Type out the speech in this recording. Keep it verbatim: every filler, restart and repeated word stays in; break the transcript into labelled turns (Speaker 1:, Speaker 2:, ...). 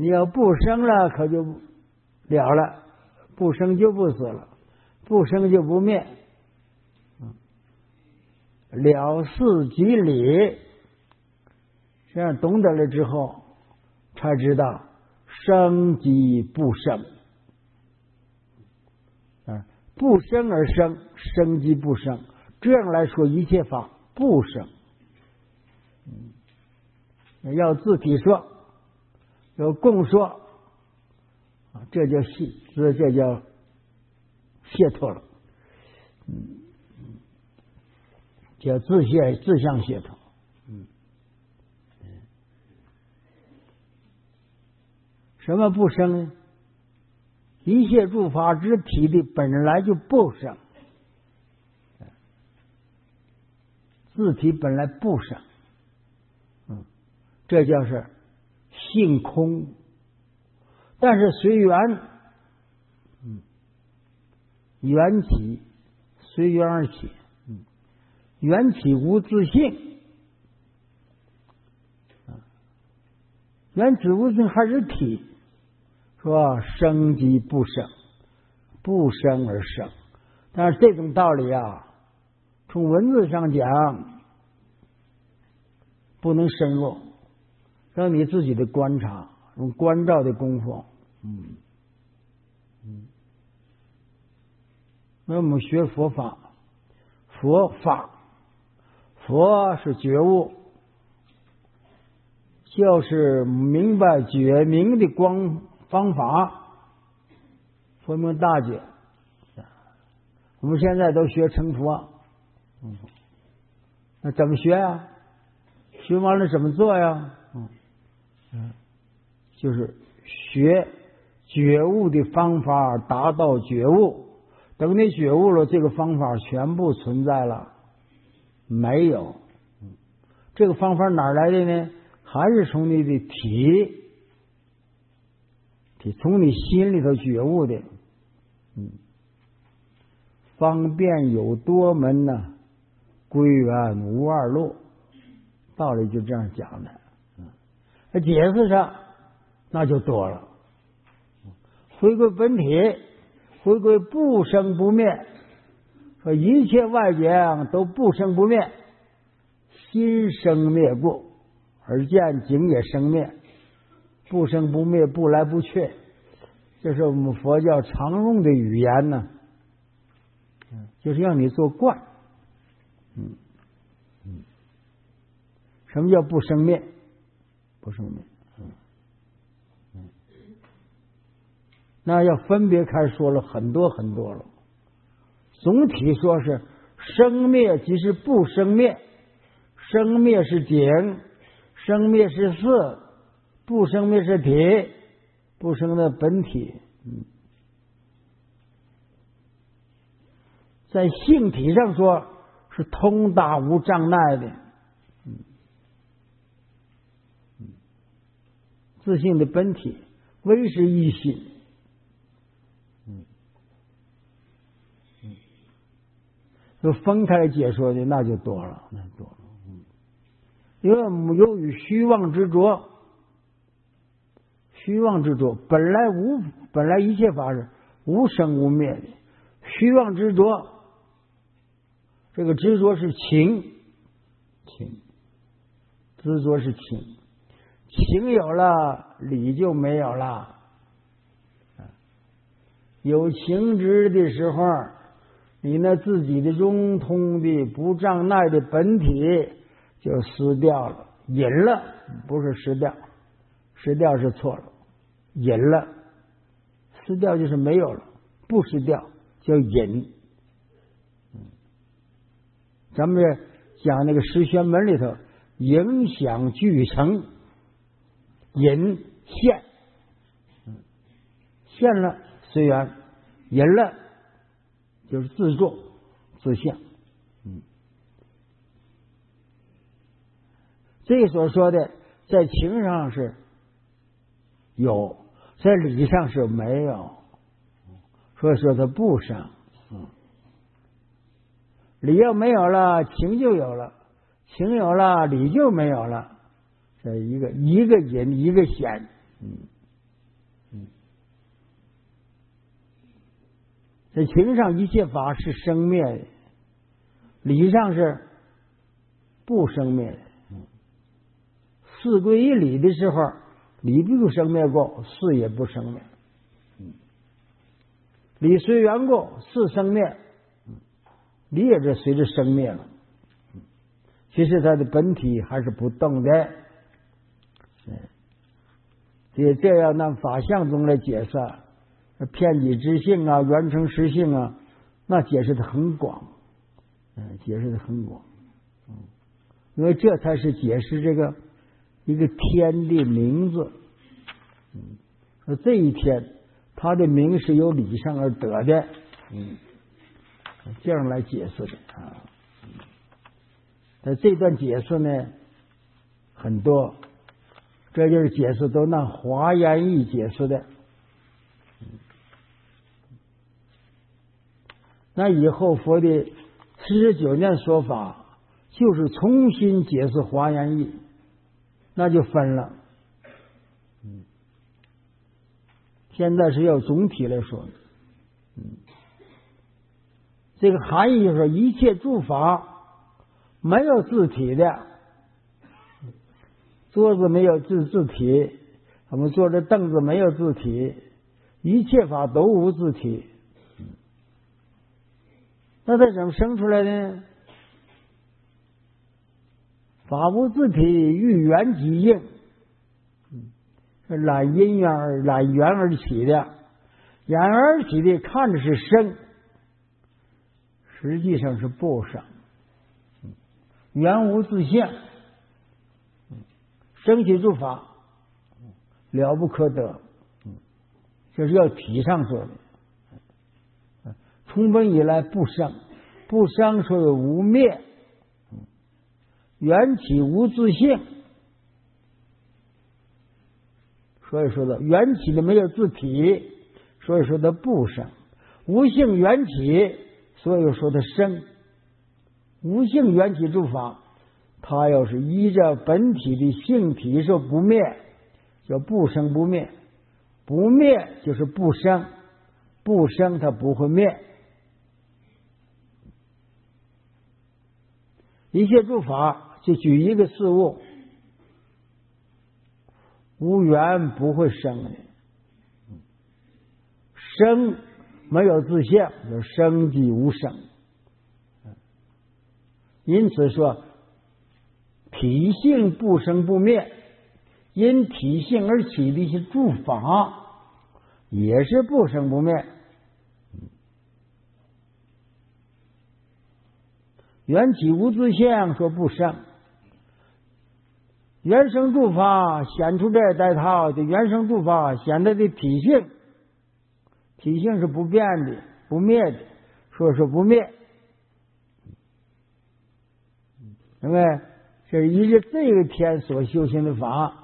Speaker 1: 你要不生了，可就了了，不生就不死了，不生就不灭。了事即理，这样懂得了之后，才知道生即不生，啊，不生而生，生即不生。这样来说，一切法不生。嗯，要自体说，要共说，啊，这叫系，这这叫解脱了。嗯，叫自解自相解脱。嗯，什么不生呢？一切诸法之体的本来就不生，自体本来不生。嗯，这叫是性空。但是随缘，嗯，缘起随缘而起，嗯，缘起无自性，缘起无自性还是体，说生即不生，不生而生。但是这种道理啊，从文字上讲不能深入，让你自己的观察，用观照的功夫。嗯嗯，那我们学佛法，佛法，佛是觉悟，就是明白觉明的光方法，佛名大觉。我们现在都学成佛，嗯，那怎么学啊？学完了怎么做呀？嗯嗯，就是学觉悟的方法，达到觉悟。等你觉悟了，这个方法全部存在了？没有。这个方法哪来的呢？还是从你的体，体从你心里头觉悟的。嗯，方便有多门呢，归元无二路，道理就这样讲的。嗯，那解释上那就多了。回归本体，回归不生不灭，说一切外境都不生不灭，心生灭故，而见境也生灭，不生不灭，不来不去，这是我们佛教常用的语言呢，就是让你做观。嗯嗯，什么叫不生灭？不生灭。那要分别开说了很多很多了。总体说是生灭即是不生灭，生灭是景，生灭是色，不生灭是体，不生的本体。嗯，在性体上说是通达无障碍的。嗯嗯，自性的本体唯是一心。就分开来解说的那就多了，那多了。嗯，因为我们由于虚妄执着，虚妄执着本来无，本来一切法是无生无灭的。虚妄执着，这个执着是情，情，执着是情，情有了，理就没有了。有情执的时候，你那自己的融通的不障碍的本体就失掉了，隐了，不是失掉，失掉是错了，隐了，失掉就是没有了，不失掉叫隐。咱们讲那个十玄门里头，影响俱成，隐现，现了随缘，隐了就是自作自相。嗯，这个所说的在情上是有，在理上是没有，所以说它不生。嗯，理要没有了，情就有了；情有了，理就没有了。这一个一个隐，一个显。嗯嗯，在情上一切法是生灭的，理上是不生灭的。四归一理的时候，理不生灭过，事也不生灭。理随缘过，事生灭，理也是随着生灭了。其实它的本体还是不动的。这这要按法相中来解释，遍己之性啊，圆成实性啊，那解释的很广，嗯，解释的很广，嗯，因为这才是解释这个一个天的名字，嗯，说这一天它的名是由理上而得的，嗯，这样来解释的啊。那这段解释呢很多，这就是解释都按华严义解释的。那以后佛的四十九念说法就是重新解释华严义，那就分了。现在是要总体来说，嗯，这个含义就是说一切诸法没有自体的，桌子没有自自体，我们坐着凳子没有自体，一切法都无自体。那它怎么生出来呢？法无自体，遇缘即应，是揽因缘而揽缘而起的，缘而起的看着是生，实际上是不生。缘无自性，生起诸法了不可得，这是要体上说的。从本以来不生，不生所以无灭，缘起无自性，所以说的缘起的没有自体，所以说的不生。无性缘起，所以说的生。无性缘起诸法，它要是依着本体的性体说不灭，叫不生不灭。不灭就是不生，不生它不会灭。一切诸法就举一个事物，无缘不会生的，生没有自性，就生即无生。因此说体性不生不灭，因体性而起的一些诸法也是不生不灭。缘起无自性说不生，原生诸法显出这带套的原生诸法显得的体性，体性是不变的不灭的，说是不灭。因为这是依着这个天所修行的法，